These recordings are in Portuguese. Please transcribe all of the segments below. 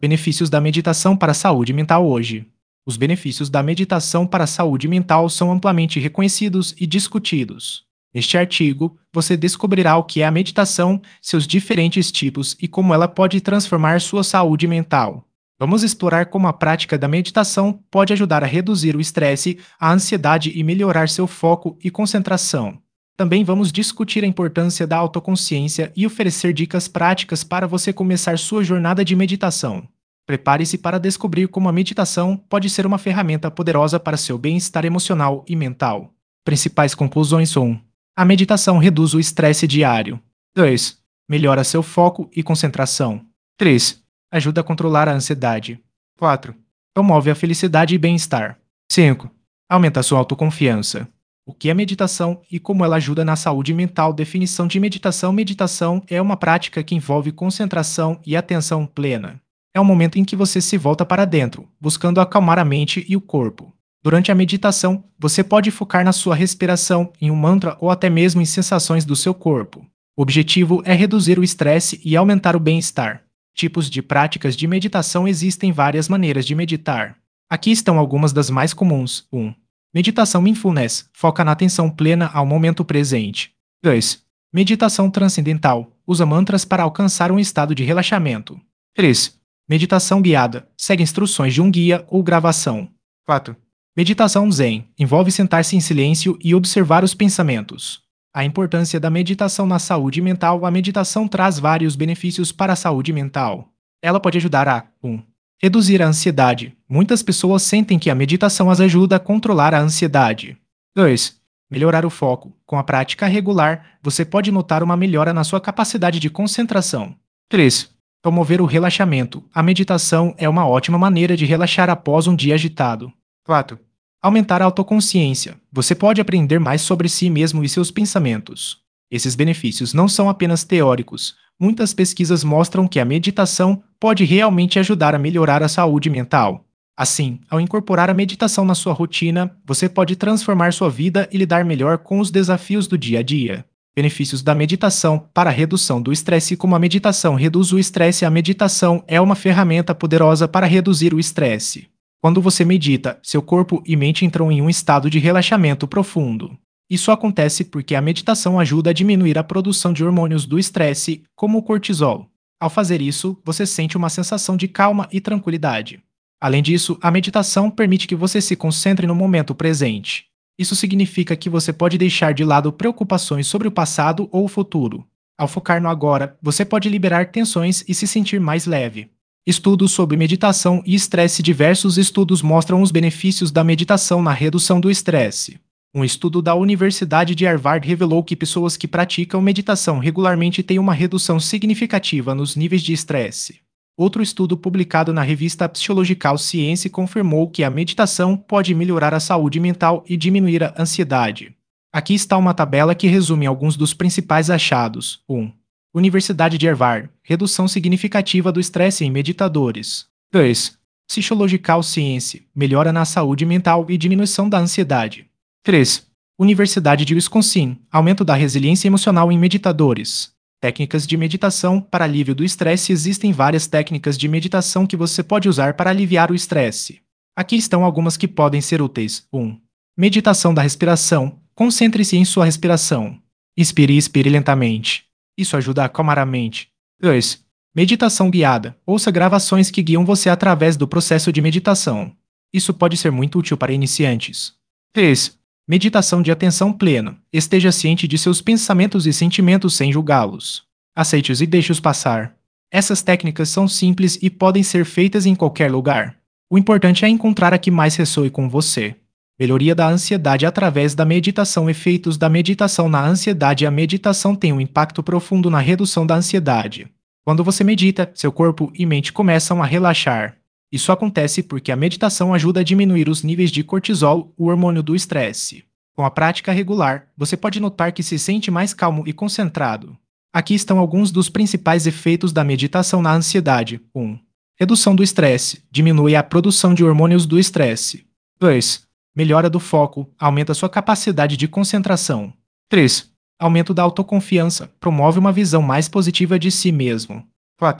Benefícios da meditação para a saúde mental hoje. Os benefícios da meditação para a saúde mental são amplamente reconhecidos e discutidos. Neste artigo, você descobrirá o que é a meditação, seus diferentes tipos e como ela pode transformar sua saúde mental. Vamos explorar como a prática da meditação pode ajudar a reduzir o estresse, a ansiedade e melhorar seu foco e concentração. Também vamos discutir a importância da autoconsciência e oferecer dicas práticas para você começar sua jornada de meditação. Prepare-se para descobrir como a meditação pode ser uma ferramenta poderosa para seu bem-estar emocional e mental. Principais conclusões: 1. A meditação reduz o estresse diário. 2. Melhora seu foco e concentração. 3. Ajuda a controlar a ansiedade. 4. Promove a felicidade e bem-estar. 5. Aumenta sua autoconfiança. O que é meditação e como ela ajuda na saúde mental? Definição de meditação: meditação é uma prática que envolve concentração e atenção plena. É um momento em que você se volta para dentro, buscando acalmar a mente e o corpo. Durante a meditação, você pode focar na sua respiração, em um mantra ou até mesmo em sensações do seu corpo. O objetivo é reduzir o estresse e aumentar o bem-estar. Tipos de práticas de meditação: existem várias maneiras de meditar. Aqui estão algumas das mais comuns. 1. Meditação mindfulness, foca na atenção plena ao momento presente. 2. Meditação transcendental, usa mantras para alcançar um estado de relaxamento. 3. Meditação guiada, segue instruções de um guia ou gravação. 4. Meditação zen, envolve sentar-se em silêncio e observar os pensamentos. A importância da meditação na saúde mental: a meditação traz vários benefícios para a saúde mental. Ela pode ajudar a 1. Reduzir a ansiedade. Muitas pessoas sentem que a meditação as ajuda a controlar a ansiedade. 2. Melhorar o foco. Com a prática regular, você pode notar uma melhora na sua capacidade de concentração. 3. Promover o relaxamento. A meditação é uma ótima maneira de relaxar após um dia agitado. 4. Aumentar a autoconsciência. Você pode aprender mais sobre si mesmo e seus pensamentos. Esses benefícios não são apenas teóricos. Muitas pesquisas mostram que a meditação pode realmente ajudar a melhorar a saúde mental. Assim, ao incorporar a meditação na sua rotina, você pode transformar sua vida e lidar melhor com os desafios do dia a dia. Benefícios da meditação para a redução do estresse: como a meditação reduz o estresse? A meditação é uma ferramenta poderosa para reduzir o estresse. Quando você medita, seu corpo e mente entram em um estado de relaxamento profundo. Isso acontece porque a meditação ajuda a diminuir a produção de hormônios do estresse, como o cortisol. Ao fazer isso, você sente uma sensação de calma e tranquilidade. Além disso, a meditação permite que você se concentre no momento presente. Isso significa que você pode deixar de lado preocupações sobre o passado ou o futuro. Ao focar no agora, você pode liberar tensões e se sentir mais leve. Estudos sobre meditação e estresse: diversos estudos mostram os benefícios da meditação na redução do estresse. Um estudo da Universidade de Harvard revelou que pessoas que praticam meditação regularmente têm uma redução significativa nos níveis de estresse. Outro estudo publicado na revista Psychological Science confirmou que a meditação pode melhorar a saúde mental e diminuir a ansiedade. Aqui está uma tabela que resume alguns dos principais achados. 1. Universidade de Harvard, redução significativa do estresse em meditadores. 2. Psychological Science, melhora na saúde mental e diminuição da ansiedade. 3. Universidade de Wisconsin, aumento da resiliência emocional em meditadores. Técnicas de meditação para alívio do estresse: existem várias técnicas de meditação que você pode usar para aliviar o estresse. Aqui estão algumas que podem ser úteis. 1. Meditação da respiração. Concentre-se em sua respiração. Inspire e expire lentamente. Isso ajuda a acalmar a mente. 2. Meditação guiada. Ouça gravações que guiam você através do processo de meditação. Isso pode ser muito útil para iniciantes. 3. Meditação de atenção plena. Esteja ciente de seus pensamentos e sentimentos sem julgá-los. Aceite-os e deixe-os passar. Essas técnicas são simples e podem ser feitas em qualquer lugar. O importante é encontrar a que mais ressoe com você. Melhoria da ansiedade através da meditação. Efeitos da meditação na ansiedade: a meditação tem um impacto profundo na redução da ansiedade. Quando você medita, seu corpo e mente começam a relaxar. Isso acontece porque a meditação ajuda a diminuir os níveis de cortisol, o hormônio do estresse. Com a prática regular, você pode notar que se sente mais calmo e concentrado. Aqui estão alguns dos principais efeitos da meditação na ansiedade. 1. Redução do estresse, diminui a produção de hormônios do estresse. 2. Melhora do foco, aumenta sua capacidade de concentração. 3. Aumento da autoconfiança, promove uma visão mais positiva de si mesmo. 4.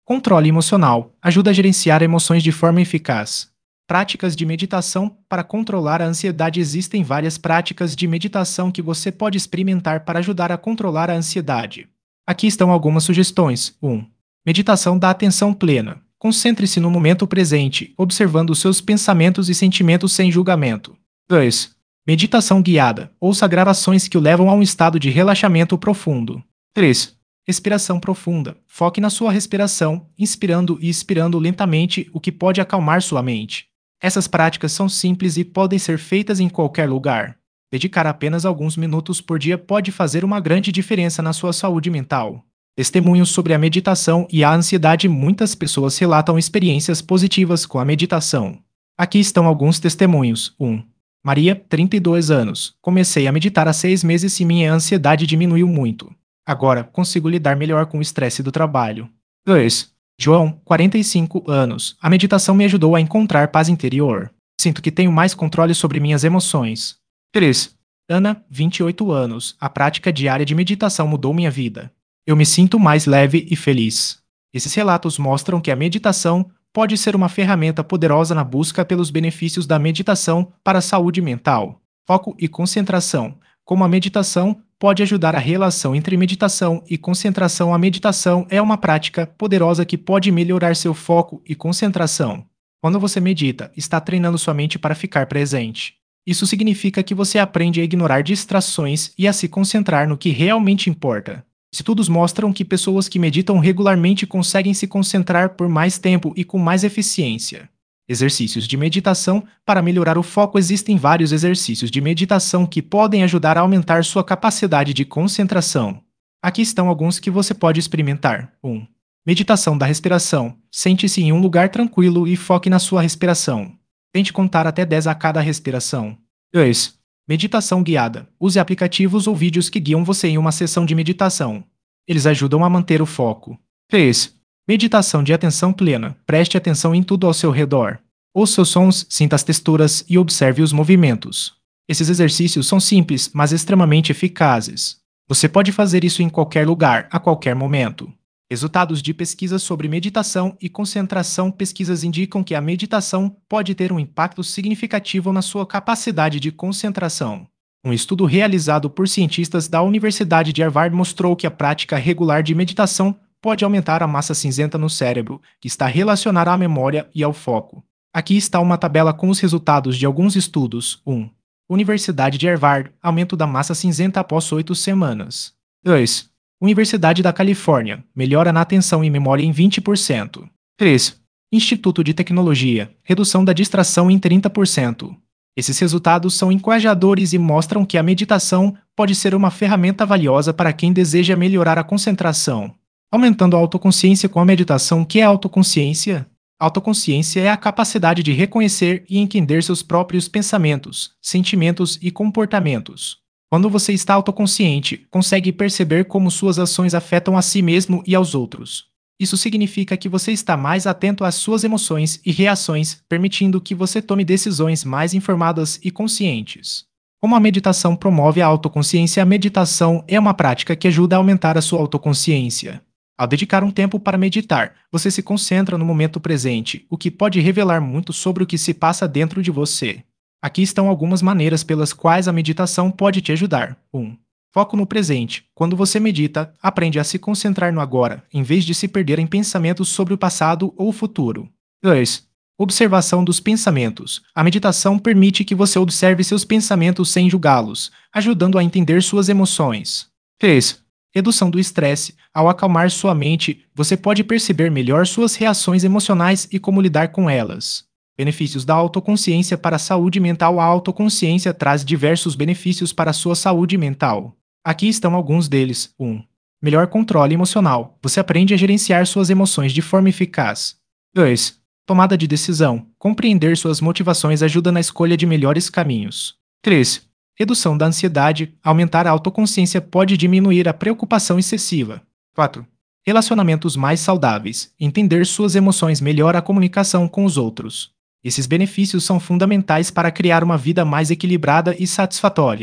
Controle emocional ajuda a gerenciar emoções de forma eficaz. Práticas de meditação para controlar a ansiedade. Existem várias práticas de meditação que você pode experimentar para ajudar a controlar a ansiedade. Aqui estão algumas sugestões. 1. Meditação da atenção plena. Concentre-se no momento presente, observando os seus pensamentos e sentimentos sem julgamento. 2. Meditação guiada. Ouça gravações que o levam a um estado de relaxamento profundo. 3. Respiração profunda. Foque na sua respiração, inspirando e expirando lentamente, o que pode acalmar sua mente. Essas práticas são simples e podem ser feitas em qualquer lugar. Dedicar apenas alguns minutos por dia pode fazer uma grande diferença na sua saúde mental. Testemunhos sobre a meditação e a ansiedade. Muitas pessoas relatam experiências positivas com a meditação. Aqui estão alguns testemunhos. 1. Maria, 32 anos. Comecei a meditar há 6 meses e minha ansiedade diminuiu muito. Agora, consigo lidar melhor com o estresse do trabalho. 2. João, 45 anos. A meditação me ajudou a encontrar paz interior. Sinto que tenho mais controle sobre minhas emoções. 3. Ana, 28 anos. A prática diária de meditação mudou minha vida. Eu me sinto mais leve e feliz. Esses relatos mostram que a meditação pode ser uma ferramenta poderosa na busca pelos benefícios da meditação para a saúde mental. Foco e concentração. Como a meditação pode ajudar a relação entre meditação e concentração. A meditação é uma prática poderosa que pode melhorar seu foco e concentração. Quando você medita, está treinando sua mente para ficar presente. Isso significa que você aprende a ignorar distrações e a se concentrar no que realmente importa. Estudos mostram que pessoas que meditam regularmente conseguem se concentrar por mais tempo e com mais eficiência. Exercícios de meditação para melhorar o foco. Existem vários exercícios de meditação que podem ajudar a aumentar sua capacidade de concentração. Aqui estão alguns que você pode experimentar. 1. Meditação da respiração. Sente-se em um lugar tranquilo e foque na sua respiração. Tente contar até 10 a cada respiração. 2. Meditação guiada. Use aplicativos ou vídeos que guiam você em uma sessão de meditação. Eles ajudam a manter o foco. 3. Meditação de atenção plena. Preste atenção em tudo ao seu redor. Ouça os sons, sinta as texturas e observe os movimentos. Esses exercícios são simples, mas extremamente eficazes. Você pode fazer isso em qualquer lugar, a qualquer momento. Resultados de pesquisas sobre meditação e concentração. Pesquisas indicam que a meditação pode ter um impacto significativo na sua capacidade de concentração. Um estudo realizado por cientistas da Universidade de Harvard mostrou que a prática regular de meditação pode aumentar a massa cinzenta no cérebro, que está relacionada à memória e ao foco. Aqui está uma tabela com os resultados de alguns estudos. 1. Universidade de Harvard, aumento da massa cinzenta após 8 semanas. 2. Universidade da Califórnia, melhora na atenção e memória em 20%. 3. Instituto de Tecnologia, redução da distração em 30%. Esses resultados são encorajadores e mostram que a meditação pode ser uma ferramenta valiosa para quem deseja melhorar a concentração. Aumentando a autoconsciência com a meditação. O que é autoconsciência? Autoconsciência é a capacidade de reconhecer e entender seus próprios pensamentos, sentimentos e comportamentos. Quando você está autoconsciente, consegue perceber como suas ações afetam a si mesmo e aos outros. Isso significa que você está mais atento às suas emoções e reações, permitindo que você tome decisões mais informadas e conscientes. Como a meditação promove a autoconsciência? A meditação é uma prática que ajuda a aumentar a sua autoconsciência. Ao dedicar um tempo para meditar, você se concentra no momento presente, o que pode revelar muito sobre o que se passa dentro de você. Aqui estão algumas maneiras pelas quais a meditação pode te ajudar. 1. Foco no presente. Quando você medita, aprende a se concentrar no agora, em vez de se perder em pensamentos sobre o passado ou o futuro. 2. Observação dos pensamentos. A meditação permite que você observe seus pensamentos sem julgá-los, ajudando a entender suas emoções. 3. Redução do estresse. Ao acalmar sua mente, você pode perceber melhor suas reações emocionais e como lidar com elas. Benefícios da autoconsciência para a saúde mental. A autoconsciência traz diversos benefícios para a sua saúde mental. Aqui estão alguns deles. 1. Melhor controle emocional. Você aprende a gerenciar suas emoções de forma eficaz. 2. Tomada de decisão. Compreender suas motivações ajuda na escolha de melhores caminhos. 3. Redução da ansiedade. Aumentar a autoconsciência pode diminuir a preocupação excessiva. 4. Relacionamentos mais saudáveis. Entender suas emoções melhora a comunicação com os outros. Esses benefícios são fundamentais para criar uma vida mais equilibrada e satisfatória.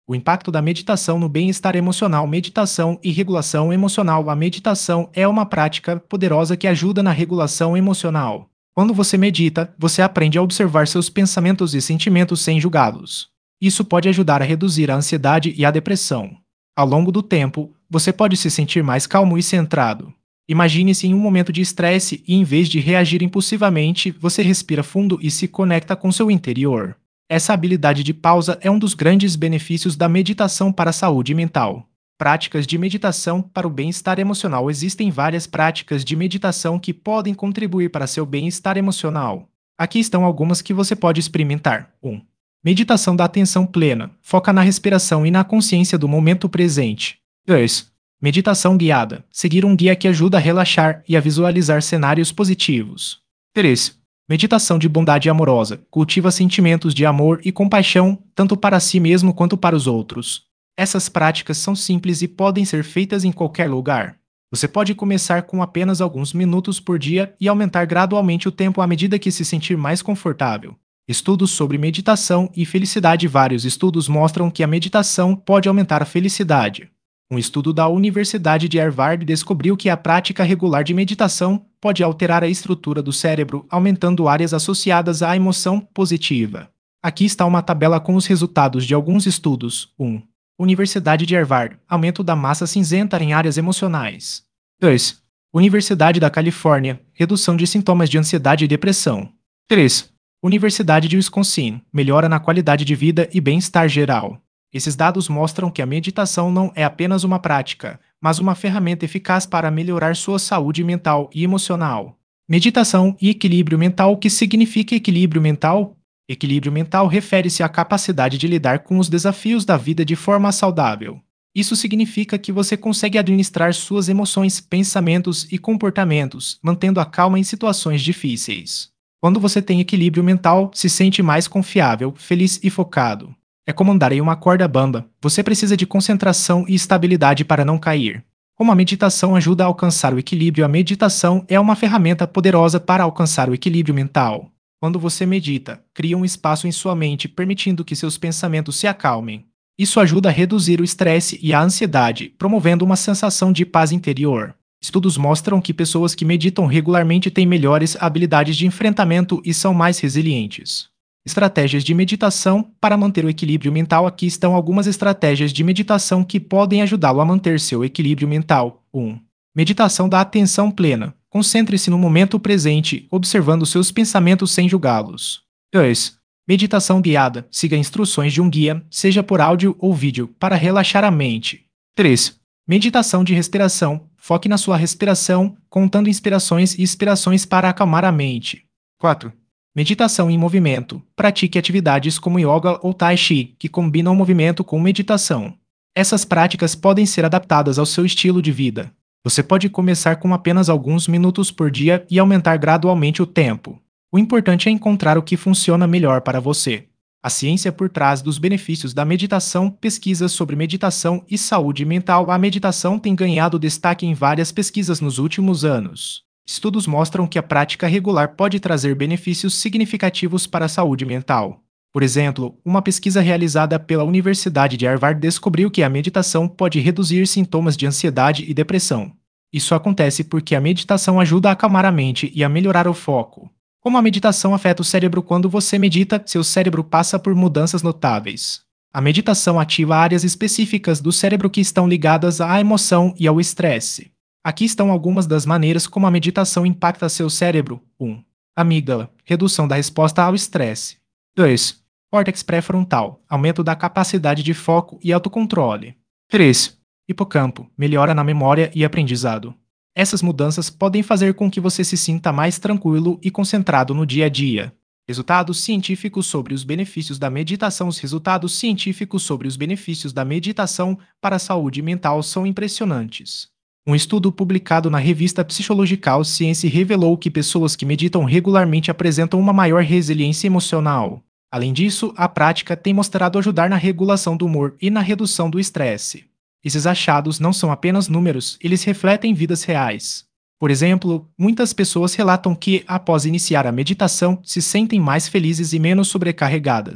O impacto da meditação no bem-estar emocional. Meditação e regulação emocional. A meditação é uma prática poderosa que ajuda na regulação emocional. Quando você medita, você aprende a observar seus pensamentos e sentimentos sem julgá-los. Isso pode ajudar a reduzir a ansiedade e a depressão. Ao longo do tempo, você pode se sentir mais calmo e centrado. Imagine-se em um momento de estresse e, em vez de reagir impulsivamente, você respira fundo e se conecta com seu interior. Essa habilidade de pausa é um dos grandes benefícios da meditação para a saúde mental. Práticas de meditação para o bem-estar emocional. Existem várias práticas de meditação que podem contribuir para seu bem-estar emocional. Aqui estão algumas que você pode experimentar. 1. Meditação da atenção plena. Foca na respiração e na consciência do momento presente. 2. Meditação guiada. Seguir um guia que ajuda a relaxar e a visualizar cenários positivos. 3. Meditação de bondade amorosa. Cultiva sentimentos de amor e compaixão, tanto para si mesmo quanto para os outros. Essas práticas são simples e podem ser feitas em qualquer lugar. Você pode começar com apenas alguns minutos por dia e aumentar gradualmente o tempo à medida que se sentir mais confortável. Estudos sobre meditação e felicidade. Vários estudos mostram que a meditação pode aumentar a felicidade. Um estudo da Universidade de Harvard descobriu que a prática regular de meditação pode alterar a estrutura do cérebro, aumentando áreas associadas à emoção positiva. Aqui está uma tabela com os resultados de alguns estudos. 1. Universidade de Harvard. Aumento da massa cinzenta em áreas emocionais. 2. Universidade da Califórnia. Redução de sintomas de ansiedade e depressão. 3. Universidade de Wisconsin. Melhora na qualidade de vida e bem-estar geral. Esses dados mostram que a meditação não é apenas uma prática, mas uma ferramenta eficaz para melhorar sua saúde mental e emocional. Meditação e equilíbrio mental. O que significa equilíbrio mental? Equilíbrio mental refere-se à capacidade de lidar com os desafios da vida de forma saudável. Isso significa que você consegue administrar suas emoções, pensamentos e comportamentos, mantendo a calma em situações difíceis. Quando você tem equilíbrio mental, se sente mais confiável, feliz e focado. É como andar em uma corda bamba. Você precisa de concentração e estabilidade para não cair. Como a meditação ajuda a alcançar o equilíbrio, a meditação é uma ferramenta poderosa para alcançar o equilíbrio mental. Quando você medita, cria um espaço em sua mente, permitindo que seus pensamentos se acalmem. Isso ajuda a reduzir o estresse e a ansiedade, promovendo uma sensação de paz interior. Estudos mostram que pessoas que meditam regularmente têm melhores habilidades de enfrentamento e são mais resilientes. Estratégias de meditação para manter o equilíbrio mental. Aqui estão algumas estratégias de meditação que podem ajudá-lo a manter seu equilíbrio mental. 1. Meditação da atenção plena. Concentre-se no momento presente, observando seus pensamentos sem julgá-los. 2. Meditação guiada. Siga instruções de um guia, seja por áudio ou vídeo, para relaxar a mente. 3. Meditação de respiração. Foque na sua respiração, contando inspirações e expirações para acalmar a mente. 4. Meditação em movimento. Pratique atividades como yoga ou tai chi, que combinam o movimento com meditação. Essas práticas podem ser adaptadas ao seu estilo de vida. Você pode começar com apenas alguns minutos por dia e aumentar gradualmente o tempo. O importante é encontrar o que funciona melhor para você. A ciência por trás dos benefícios da meditação. Pesquisas sobre meditação e saúde mental. A meditação tem ganhado destaque em várias pesquisas nos últimos anos. Estudos mostram que a prática regular pode trazer benefícios significativos para a saúde mental. Por exemplo, uma pesquisa realizada pela Universidade de Harvard descobriu que a meditação pode reduzir sintomas de ansiedade e depressão. Isso acontece porque a meditação ajuda a acalmar a mente e a melhorar o foco. Como a meditação afeta o cérebro? Quando você medita, seu cérebro passa por mudanças notáveis. A meditação ativa áreas específicas do cérebro que estão ligadas à emoção e ao estresse. Aqui estão algumas das maneiras como a meditação impacta seu cérebro. 1. Amígdala. Redução da resposta ao estresse. 2. Córtex pré-frontal. Aumento da capacidade de foco e autocontrole. 3. Hipocampo. Melhora na memória e aprendizado. Essas mudanças podem fazer com que você se sinta mais tranquilo e concentrado no dia a dia. Resultados científicos sobre os benefícios da meditação. Os resultados científicos sobre os benefícios da meditação para a saúde mental são impressionantes. Um estudo publicado na revista Psychological Science revelou que pessoas que meditam regularmente apresentam uma maior resiliência emocional. Além disso, a prática tem mostrado ajudar na regulação do humor e na redução do estresse. Esses achados não são apenas números, eles refletem vidas reais. Por exemplo, muitas pessoas relatam que, após iniciar a meditação, se sentem mais felizes e menos sobrecarregadas.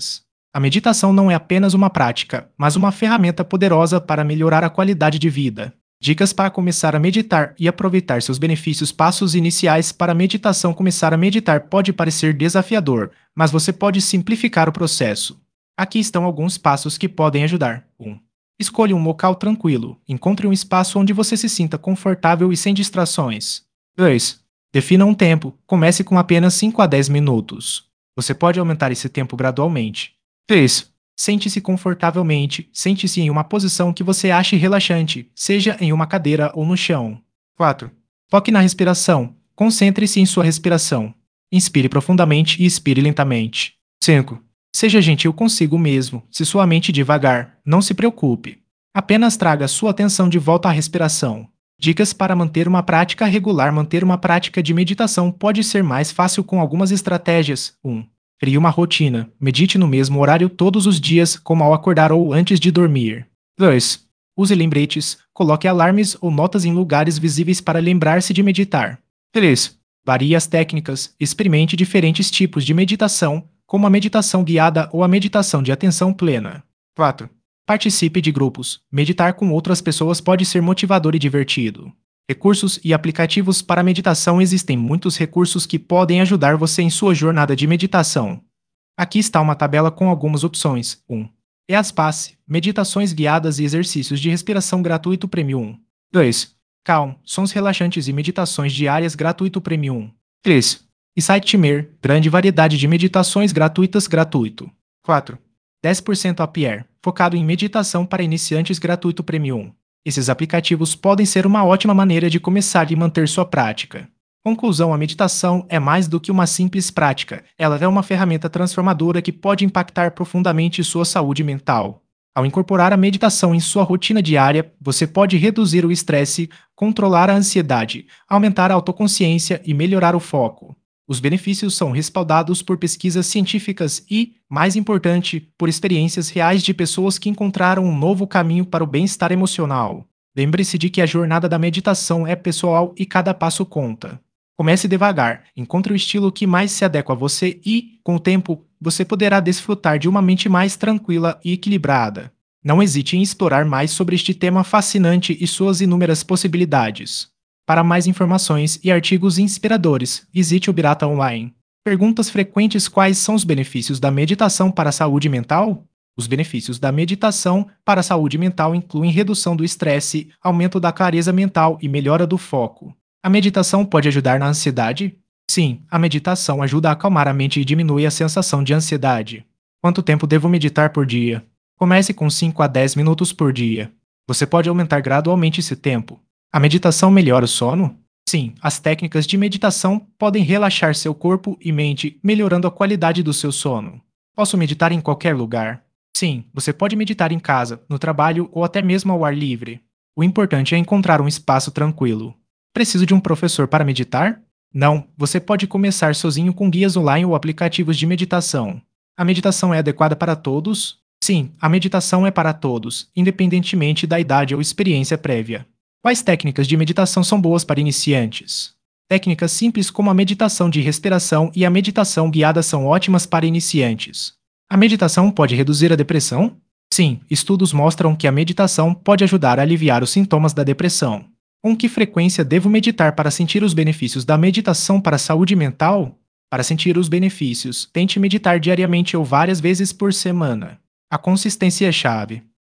A meditação não é apenas uma prática, mas uma ferramenta poderosa para melhorar a qualidade de vida. Dicas para começar a meditar e aproveitar seus benefícios. Passos iniciais para a meditação. Começar a meditar pode parecer desafiador, mas você pode simplificar o processo. Aqui estão alguns passos que podem ajudar. 1. Escolha um local tranquilo. Encontre um espaço onde você se sinta confortável e sem distrações. 2. Defina um tempo. Comece com apenas 5 a 10 minutos. Você pode aumentar esse tempo gradualmente. 3. Sente-se confortavelmente. Sente-se em uma posição que você ache relaxante, seja em uma cadeira ou no chão. 4. Foque na respiração. Concentre-se em sua respiração. Inspire profundamente e expire lentamente. 5. Seja gentil consigo mesmo. Se sua mente devagar, não se preocupe. Apenas traga sua atenção de volta à respiração. Dicas para manter uma prática regular. Manter uma prática de meditação pode ser mais fácil com algumas estratégias. 1. Crie uma rotina. Medite no mesmo horário todos os dias, como ao acordar ou antes de dormir. 2. Use lembretes. Coloque alarmes ou notas em lugares visíveis para lembrar-se de meditar. 3. Varie as técnicas. Experimente diferentes tipos de meditação, como a meditação guiada ou a meditação de atenção plena. 4. Participe de grupos. Meditar com outras pessoas pode ser motivador e divertido. Recursos e aplicativos para meditação. Existem muitos recursos que podem ajudar você em sua jornada de meditação. Aqui está uma tabela com algumas opções. 1. Headspace, meditações guiadas e exercícios de respiração gratuito Premium. 2. Calm, sons relaxantes e meditações diárias gratuito Premium. 3. Insight-Timer, grande variedade de meditações gratuitas gratuito. 4. 10% Appier, focado em meditação para iniciantes gratuito Premium. Esses aplicativos podem ser uma ótima maneira de começar e manter sua prática. Conclusão: a meditação é mais do que uma simples prática. Ela é uma ferramenta transformadora que pode impactar profundamente sua saúde mental. Ao incorporar a meditação em sua rotina diária, você pode reduzir o estresse, controlar a ansiedade, aumentar a autoconsciência e melhorar o foco. Os benefícios são respaldados por pesquisas científicas e, mais importante, por experiências reais de pessoas que encontraram um novo caminho para o bem-estar emocional. Lembre-se de que a jornada da meditação é pessoal e cada passo conta. Comece devagar, encontre o estilo que mais se adequa a você e, com o tempo, você poderá desfrutar de uma mente mais tranquila e equilibrada. Não hesite em explorar mais sobre este tema fascinante e suas inúmeras possibilidades. Para mais informações e artigos inspiradores, visite o Birata Online. Perguntas frequentes: quais são os benefícios da meditação para a saúde mental? Os benefícios da meditação para a saúde mental incluem redução do estresse, aumento da clareza mental e melhora do foco. A meditação pode ajudar na ansiedade? Sim, a meditação ajuda a acalmar a mente e diminui a sensação de ansiedade. Quanto tempo devo meditar por dia? Comece com 5 a 10 minutos por dia. Você pode aumentar gradualmente esse tempo. A meditação melhora o sono? Sim, as técnicas de meditação podem relaxar seu corpo e mente, melhorando a qualidade do seu sono. Posso meditar em qualquer lugar? Sim, você pode meditar em casa, no trabalho ou até mesmo ao ar livre. O importante é encontrar um espaço tranquilo. Preciso de um professor para meditar? Não, você pode começar sozinho com guias online ou aplicativos de meditação. A meditação é adequada para todos? Sim, a meditação é para todos, independentemente da idade ou experiência prévia. Quais técnicas de meditação são boas para iniciantes? Técnicas simples como a meditação de respiração e a meditação guiada são ótimas para iniciantes. A meditação pode reduzir a depressão? Sim, estudos mostram que a meditação pode ajudar a aliviar os sintomas da depressão. Com que frequência devo meditar para sentir os benefícios da meditação para a saúde mental? Para sentir os benefícios, tente meditar diariamente ou várias vezes por semana. A consistência é chave.